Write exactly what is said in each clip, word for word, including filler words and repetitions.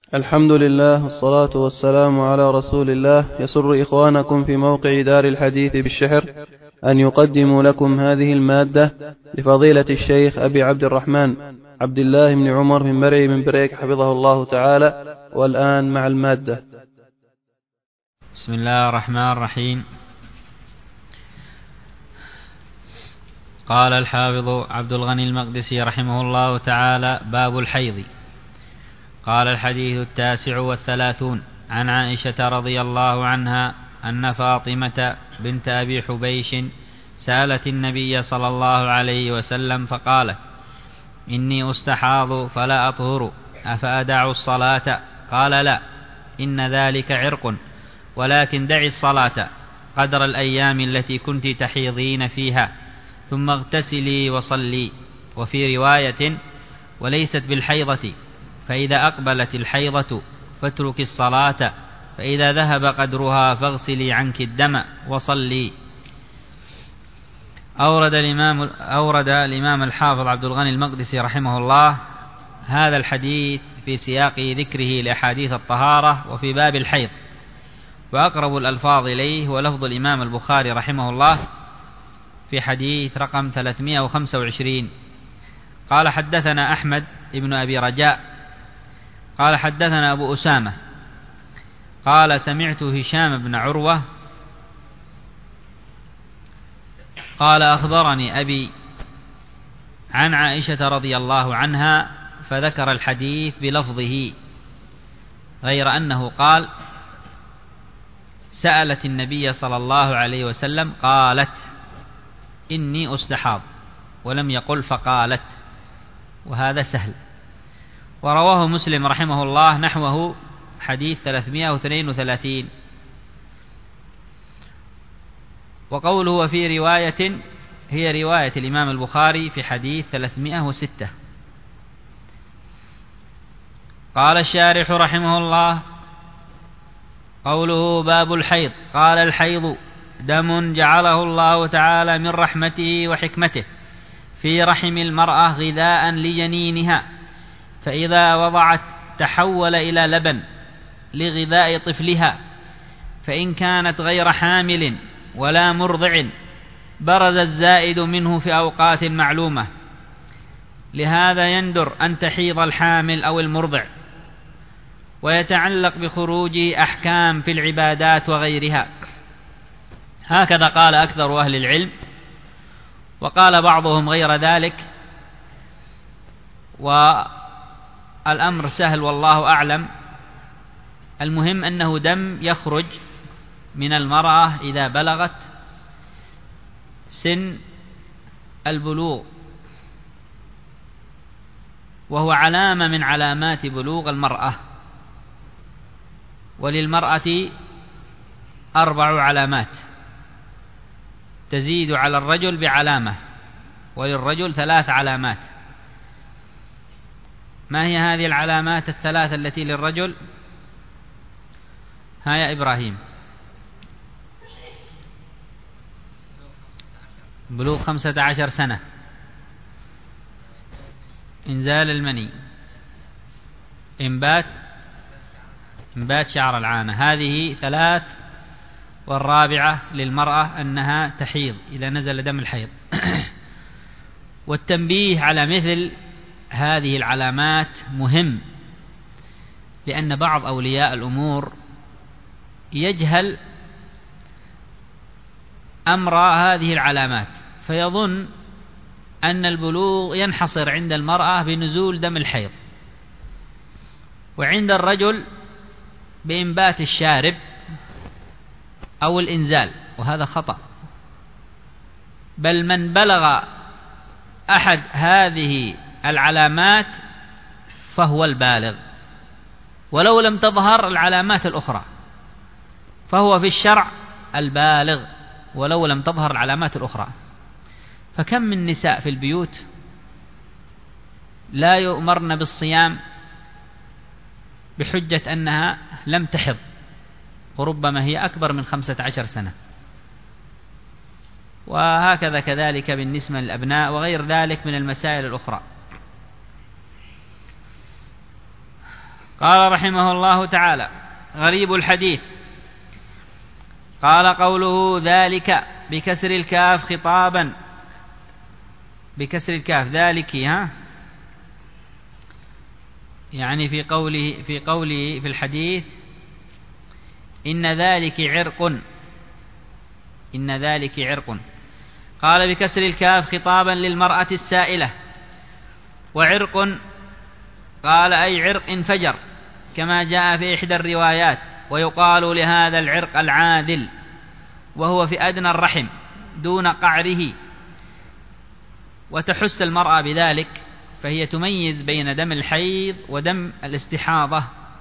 الحمد لله والصلاة والسلام على رسول الله. يسر إخوانكم في موقع دار الحديث بالشحر أن يقدموا لكم هذه المادة لفضيلة الشيخ أبي عبد الرحمن عبد الله بن عمر بن مرعي بن بريك حفظه الله تعالى. والآن مع المادة. بسم الله الرحمن الرحيم. قال الحافظ عبد الغني المقدسي رحمه الله تعالى: باب الحيض. قال: الحديث التاسع والثلاثون عن عائشة رضي الله عنها أن فاطمة بنت أبي حبيش سألت النبي صلى الله عليه وسلم فقالت: إني أستحاض فلا أطهر أفأدع الصلاة؟ قال: لا، إن ذلك عرق، ولكن دعي الصلاة قدر الأيام التي كنت تحيضين فيها، ثم اغتسلي وصلي. وفي رواية: وليست بالحيضة، فإذا أقبلت الحيضة فاترك الصلاة، فإذا ذهب قدرها فاغسلي عنك الدم وصلي. أورد الإمام, أورد الإمام الحافظ عبد الغني المقدسي رحمه الله هذا الحديث في سياق ذكره لأحاديث الطهارة وفي باب الحيض، وأقرب الألفاظ إليه ولفظ الإمام البخاري رحمه الله في حديث رقم ثلاثمائة وخمسة وعشرين. قال: حدثنا أحمد ابن أبي رجاء قال: حدثنا أبو أسامة قال: سمعت هشام بن عروة قال: أخبرني أبي عن عائشة رضي الله عنها، فذكر الحديث بلفظه، غير أنه قال: سألت النبي صلى الله عليه وسلم قالت: إني أستحاض، ولم يقل فقالت، وهذا سهل. ورواه مسلم رحمه الله نحوه حديث ثلاثمائة واثنين وثلاثين. وقوله وفي رواية هي رواية الإمام البخاري في حديث ثلاثمائة وستة. قال الشارح رحمه الله: قوله باب الحيض. قال: الحيض دم جعله الله تعالى من رحمته وحكمته في رحم المرأة غذاء لجنينها، فإذا وضعت تحول إلى لبن لغذاء طفلها، فإن كانت غير حامل ولا مرضع برز الزائد منه في أوقات معلومة. لهذا يندر أن تحيض الحامل أو المرضع، ويتعلق بخروجه أحكام في العبادات وغيرها. هكذا قال أكثر أهل العلم، وقال بعضهم غير ذلك، والأمر سهل والله أعلم. المهم أنه دم يخرج من المرأة إذا بلغت سن البلوغ، وهو علامة من علامات بلوغ المرأة. وللمرأة أربع علامات تزيد على الرجل بعلامة، وللرجل ثلاث علامات. ما هي هذه العلامات الثلاثة التي للرجل؟ ها يا إبراهيم. بلوغ خمسة عشر سنة، إنزال المني، إنبات إنبات شعر العانة. هذه ثلاث. والرابعة للمرأة أنها تحيض إذا نزل دم الحيض. والتنبيه على مثل هذه العلامات مهم، لأن بعض أولياء الأمور يجهل أمر هذه العلامات، فيظن أن البلوغ ينحصر عند المرأة بنزول دم الحيض، وعند الرجل بإنبات الشارب أو الإنزال، وهذا خطأ. بل من بلغ أحد هذه العلامات فهو البالغ، ولو لم تظهر العلامات الأخرى فهو في الشرع البالغ ولو لم تظهر العلامات الأخرى. فكم من نساء في البيوت لا يؤمرن بالصيام بحجة أنها لم تحض، وربما هي أكبر من خمسة عشر سنة. وهكذا كذلك بالنسبة للأبناء وغير ذلك من المسائل الأخرى. قال رحمه الله تعالى: غريب الحديث. قال: قوله ذلك بكسر الكاف خطابا، بكسر الكاف ذلك، ها يعني في قوله في قوله في الحديث: إن ذلك عرق، إن ذلك عرق. قال: بكسر الكاف خطابا للمرأة السائلة. وعرق قال أي عرق انفجر، كما جاء في إحدى الروايات. ويقال لهذا العرق العادل، وهو في أدنى الرحم دون قعره. وتحس المرأة بذلك، فهي تميز بين دم الحيض ودم الاستحاضة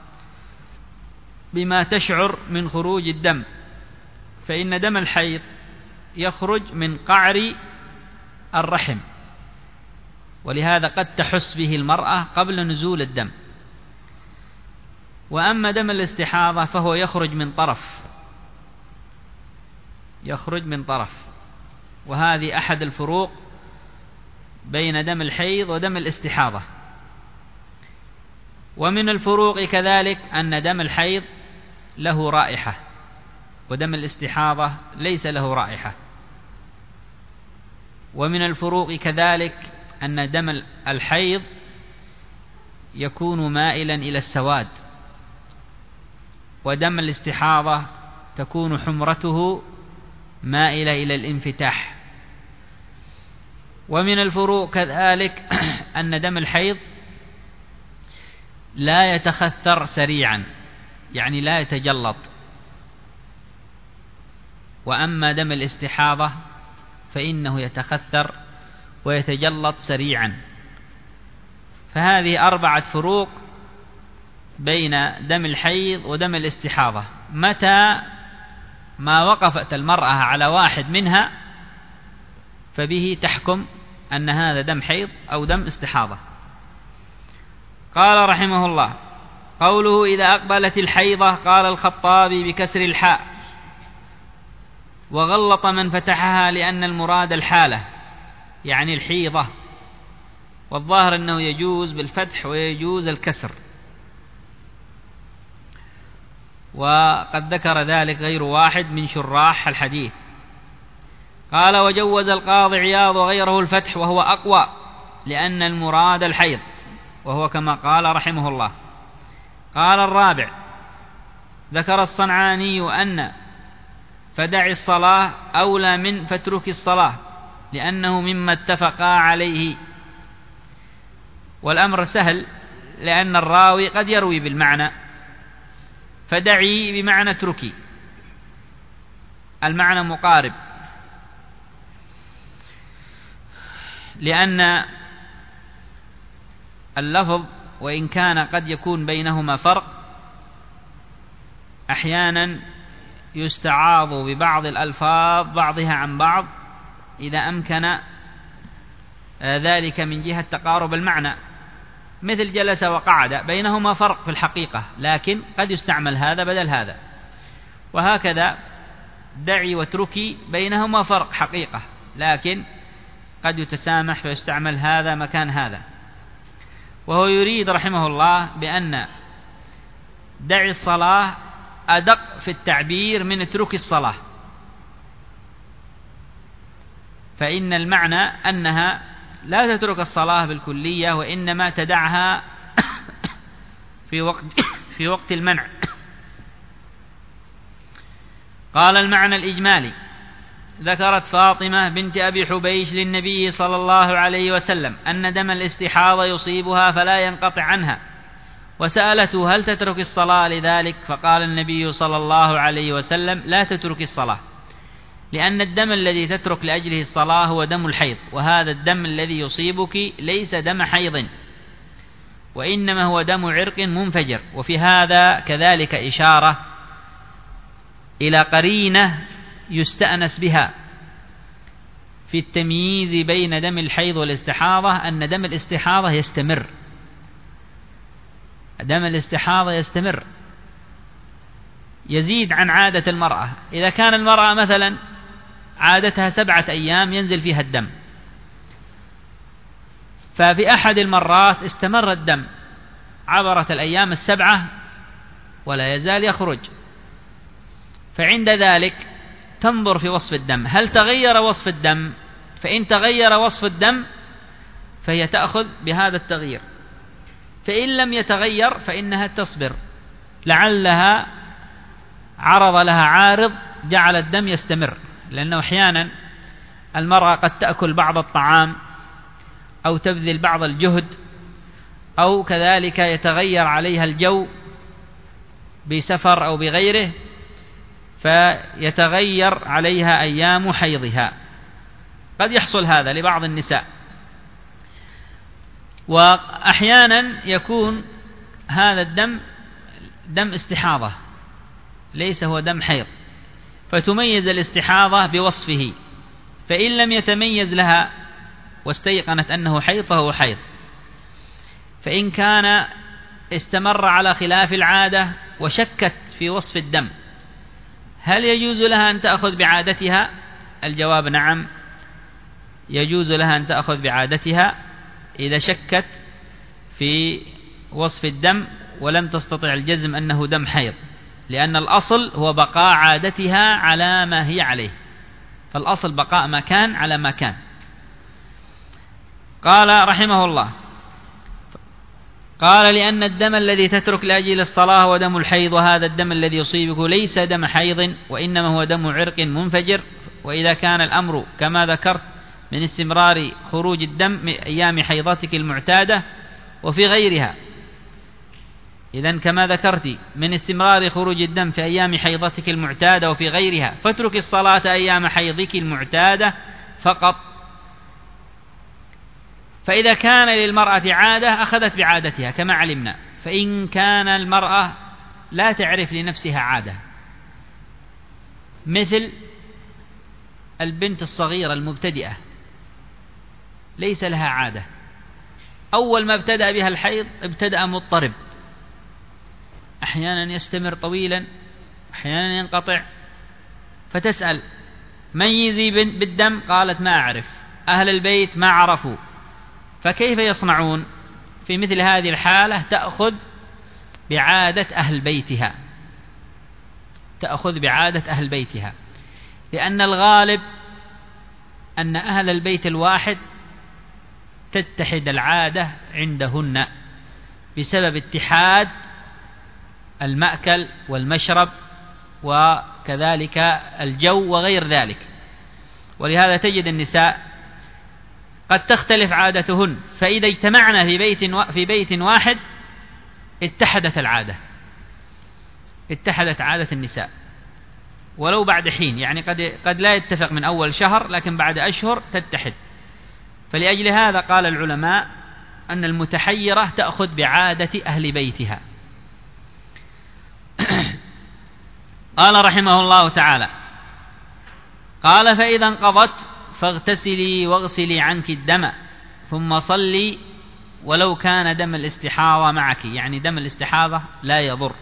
بما تشعر من خروج الدم، فإن دم الحيض يخرج من قعر الرحم، ولهذا قد تحس به المرأة قبل نزول الدم. وأما دم الاستحاضة فهو يخرج من طرف، يخرج من طرف. وهذه أحد الفروق بين دم الحيض ودم الاستحاضة. ومن الفروق كذلك أن دم الحيض له رائحة، ودم الاستحاضة ليس له رائحة. ومن الفروق كذلك أن دم الحيض يكون مائلا إلى السواد، ودم الاستحاضة تكون حمرته مائلة إلى الانفتاح. ومن الفروق كذلك أن دم الحيض لا يتخثر سريعا، يعني لا يتجلط. وأما دم الاستحاضة فإنه يتخثر ويتجلط سريعا. فهذه أربعة فروق بين دم الحيض ودم الاستحاضة. متى ما وقفت المرأة على واحد منها فبه تحكم أن هذا دم حيض أو دم استحاضة. قال رحمه الله: قوله إذا أقبلت الحيضة. قال الخطابي بكسر الحاء، وغلط من فتحها لأن المراد الحالة، يعني الحيضة. والظاهر أنه يجوز بالفتح ويجوز الكسر، وقد ذكر ذلك غير واحد من شراح الحديث. قال: وجوز القاضي عياض وغيره الفتح، وهو أقوى، لأن المراد الحيض، وهو كما قال رحمه الله. قال الرابع: ذكر الصنعاني أن فدع الصلاة أولى من فترك الصلاة، لأنه مما اتفقا عليه. والأمر سهل، لأن الراوي قد يروي بالمعنى، فدعي بمعنى اتركي، المعنى مقارب، لأن اللفظ وإن كان قد يكون بينهما فرق، أحيانا يستعاض ببعض الألفاظ بعضها عن بعض إذا أمكن ذلك من جهة تقارب المعنى، مثل جلس وقعد، بينهما فرق في الحقيقة، لكن قد يستعمل هذا بدل هذا. وهكذا دعي واتركي بينهما فرق حقيقة، لكن قد يتسامح فيستعمل هذا مكان هذا. وهو يريد رحمه الله بأن دعي الصلاة أدق في التعبير من اترك الصلاة، فإن المعنى أنها لا تترك الصلاة بالكلية، وإنما تدعها في وقت في وقت المنع. قال المعنى الإجمالي: ذكرت فاطمة بنت أبي حبيش للنبي صلى الله عليه وسلم أن دم الاستحاضة يصيبها فلا ينقطع عنها، وسألته: هل تترك الصلاة لذلك؟ فقال النبي صلى الله عليه وسلم: لا تترك الصلاة، لأن الدم الذي تترك لأجله الصلاة هو دم الحيض، وهذا الدم الذي يصيبك ليس دم حيض، وإنما هو دم عرق منفجر. وفي هذا كذلك إشارة إلى قرينة يستأنس بها في التمييز بين دم الحيض والاستحاضة، أن دم الاستحاضة يستمر، دم الاستحاضة يستمر يزيد عن عادة المرأة. إذا كان المرأة مثلا عادتها سبعة أيام ينزل فيها الدم، ففي أحد المرات استمر الدم عبرت الأيام السبعة ولا يزال يخرج، فعند ذلك تنظر في وصف الدم هل تغير وصف الدم، فإن تغير وصف الدم فهي تأخذ بهذا التغيير، فإن لم يتغير فإنها تصبر لعلها عرض لها عارض جعل الدم يستمر، لأنه أحيانا المرأة قد تأكل بعض الطعام أو تبذل بعض الجهد أو كذلك يتغير عليها الجو بسفر أو بغيره فيتغير عليها أيام حيضها، قد يحصل هذا لبعض النساء. وأحيانا يكون هذا الدم دم استحاضة ليس هو دم حيض، فتميز الاستحاضة بوصفه، فإن لم يتميز لها واستيقنت أنه حيض فهو حيض، فإن كان استمر على خلاف العادة وشكت في وصف الدم هل يجوز لها أن تأخذ بعادتها؟ الجواب نعم، يجوز لها أن تأخذ بعادتها إذا شكت في وصف الدم ولم تستطع الجزم أنه دم حيض، لأن الأصل هو بقاء عادتها على ما هي عليه، فالأصل بقاء ما كان على ما كان. قال رحمه الله: قال لأن الدم الذي تترك لأجل الصلاة هو دم الحيض، وهذا الدم الذي يصيبك ليس دم حيض وإنما هو دم عرق منفجر، وإذا كان الأمر كما ذكرت من استمرار خروج الدم أيام حيضتك المعتادة وفي غيرها، إذن كما ذكرت من استمرار خروج الدم في أيام حيضتك المعتادة وفي غيرها فاترك الصلاة أيام حيضك المعتادة فقط. فإذا كان للمرأة عادة أخذت بعادتها كما علمنا، فإن كان المرأة لا تعرف لنفسها عادة مثل البنت الصغيرة المبتدئة ليس لها عادة، أول ما ابتدأ بها الحيض ابتدأ مضطرب، أحيانا يستمر طويلا أحيانا ينقطع، فتسأل ميزي بالدم، قالت ما أعرف، أهل البيت ما عرفوا، فكيف يصنعون؟ في مثل هذه الحالة تأخذ بعادة أهل بيتها، تأخذ بعادة أهل بيتها، لأن الغالب أن أهل البيت الواحد تتحد العادة عندهن بسبب اتحاد المأكل والمشرب وكذلك الجو وغير ذلك، ولهذا تجد النساء قد تختلف عادتهن، فإذا اجتمعنا في بيت في بيت واحد اتحدت العادة، اتحدت عادة النساء ولو بعد حين، يعني قد قد لا يتفق من أول شهر لكن بعد أشهر تتحد. فلأجل هذا قال العلماء أن المتحيرة تأخذ بعادة أهل بيتها. قال رحمه الله تعالى: قال فإذا انقضت فاغتسلي واغسلي عنك الدم ثم صلي ولو كان دم الاستحاضة معك، يعني دم الاستحاضة لا يضر.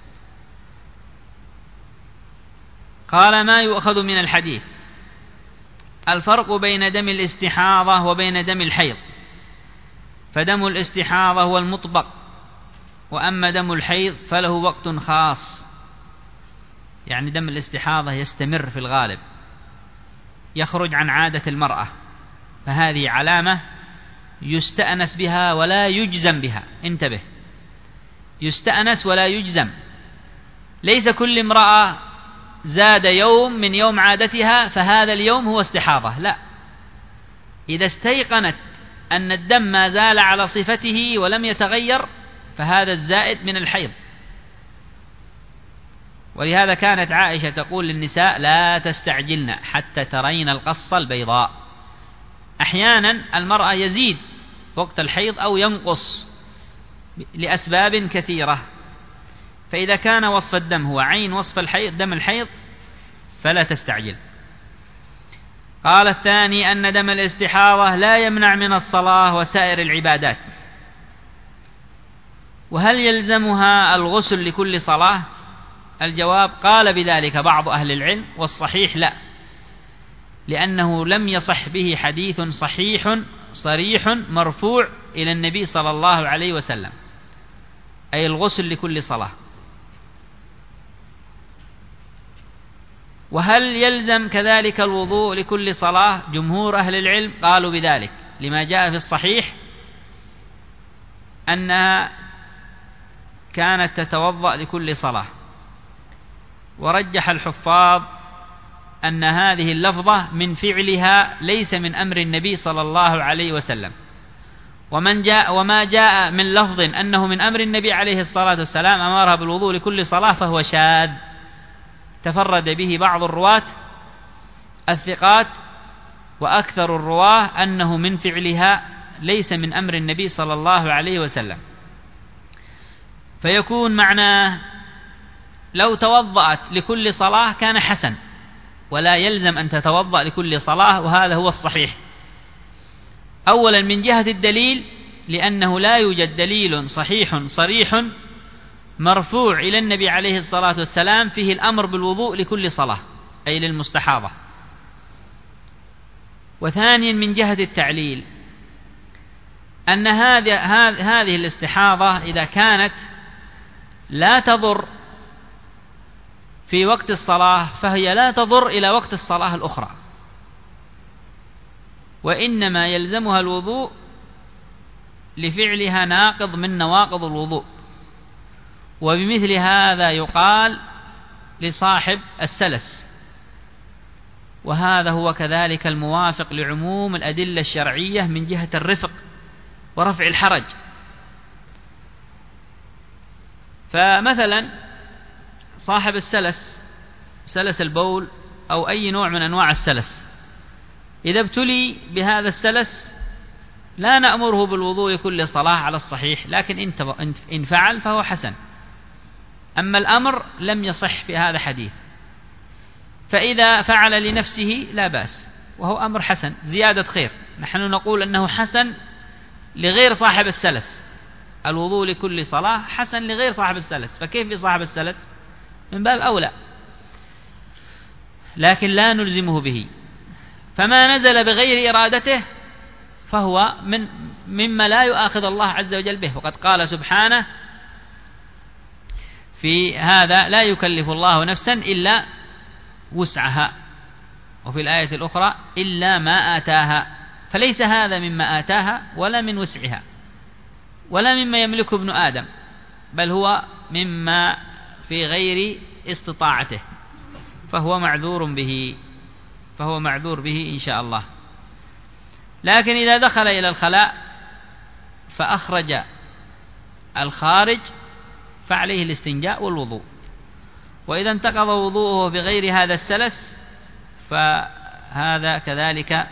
قال: ما يؤخذ من الحديث؟ الفرق بين دم الاستحاضة وبين دم الحيض، فدم الاستحاضة هو المطبق، وأما دم الحيض فله وقت خاص، يعني دم الاستحاضة يستمر في الغالب، يخرج عن عادة المرأة، فهذه علامة يستأنس بها ولا يجزم بها، انتبه، يستأنس ولا يجزم، ليس كل امرأة زاد يوم من يوم عادتها فهذا اليوم هو استحاضة، لا، إذا استيقنت أن الدم ما زال على صفته ولم يتغير فهذا الزائد من الحيض. ولهذا كانت عائشة تقول للنساء: لا تستعجلن حتى ترين القصة البيضاء. أحيانا المرأة يزيد وقت الحيض أو ينقص لأسباب كثيرة، فإذا كان وصف الدم هو عين وصف الحيض دم الحيض فلا تستعجل. قال الثاني أن دم الاستحاضة لا يمنع من الصلاة وسائر العبادات. وهل يلزمها الغسل لكل صلاة؟ الجواب: قال بذلك بعض أهل العلم، والصحيح لا، لأنه لم يصح به حديث صحيح صريح مرفوع إلى النبي صلى الله عليه وسلم. أي الغسل لكل صلاة. وهل يلزم كذلك الوضوء لكل صلاة؟ جمهور أهل العلم قالوا بذلك لما جاء في الصحيح أنها كانت تتوضأ لكل صلاة، ورجح الحفاظ أن هذه اللفظة من فعلها ليس من أمر النبي صلى الله عليه وسلم، ومن جاء وما جاء من لفظ أنه من أمر النبي عليه الصلاة والسلام أمرها بالوضوء لكل صلاة فهو شاذ تفرد به بعض الرواة الثقات، وأكثر الرواه أنه من فعلها ليس من أمر النبي صلى الله عليه وسلم. فيكون معناه لو توضأت لكل صلاة كان حسن، ولا يلزم أن تتوضأ لكل صلاة، وهذا هو الصحيح. أولا من جهة الدليل، لأنه لا يوجد دليل صحيح صريح مرفوع إلى النبي عليه الصلاة والسلام فيه الأمر بالوضوء لكل صلاة أي للمستحاضة. وثانيا من جهة التعليل، أن هذه الاستحاضة إذا كانت لا تضر في وقت الصلاة فهي لا تضر إلى وقت الصلاة الأخرى، وإنما يلزمها الوضوء لفعلها ناقض من نواقض الوضوء. وبمثل هذا يقال لصاحب السلس، وهذا هو كذلك الموافق لعموم الأدلة الشرعية من جهة الرفق ورفع الحرج. فمثلا صاحب السلس، سلس البول أو أي نوع من أنواع السلس، إذا ابتلي بهذا السلس لا نأمره بالوضوء كل صلاة على الصحيح، لكن إن فعل فهو حسن. أما الأمر لم يصح في هذا حديث، فإذا فعل لنفسه لا بأس وهو أمر حسن زيادة خير. نحن نقول أنه حسن لغير صاحب السلس، الوضوء لكل صلاة حسن لغير صاحب السلس، فكيف بصاحب السلس؟ من باب أولى، لكن لا نلزمه به. فما نزل بغير إرادته فهو من مما لا يؤاخذ الله عز وجل به، وقد قال سبحانه في هذا: لا يكلف الله نفسا إلا وسعها، وفي الآية الأخرى: إلا ما آتاها. فليس هذا مما آتاها ولا من وسعها ولا مما يملكه ابن آدم، بل هو مما في غير استطاعته، فهو معذور به فهو معذور به إن شاء الله. لكن إذا دخل إلى الخلاء فأخرج الخارج فعليه الاستنجاء والوضوء، وإذا انتقض وضوءه بغير هذا السلس فهذا كذلك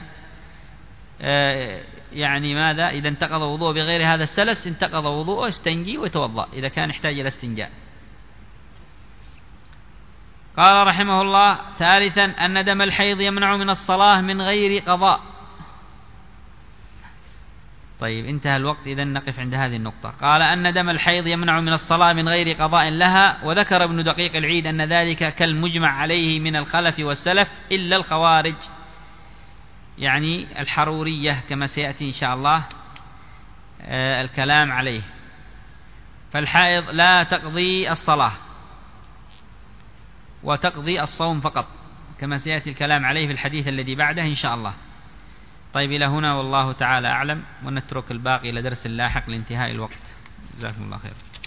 يعني ماذا؟ إذا انتقض وضوءه بغير هذا السلس انتقض وضوءه، استنجي ويتوضأ إذا كان يحتاج إلى استنجاء. قال رحمه الله: ثالثا أن دم الحيض يمنع من الصلاة من غير قضاء. طيب انتهى الوقت، إذن نقف عند هذه النقطة. قال: أن دم الحيض يمنع من الصلاة من غير قضاء لها. وذكر ابن دقيق العيد أن ذلك كالمجمع عليه من الخلف والسلف إلا الخوارج، يعني الحرورية كما سيأتي إن شاء الله الكلام عليه. فالحائض لا تقضي الصلاة وتقضي الصوم فقط، كما سيأتي الكلام عليه في الحديث الذي بعده إن شاء الله. طيب إلى هنا والله تعالى أعلم، ونترك الباقي إلى درس لاحق لانتهاء الوقت. جزاكم الله خير.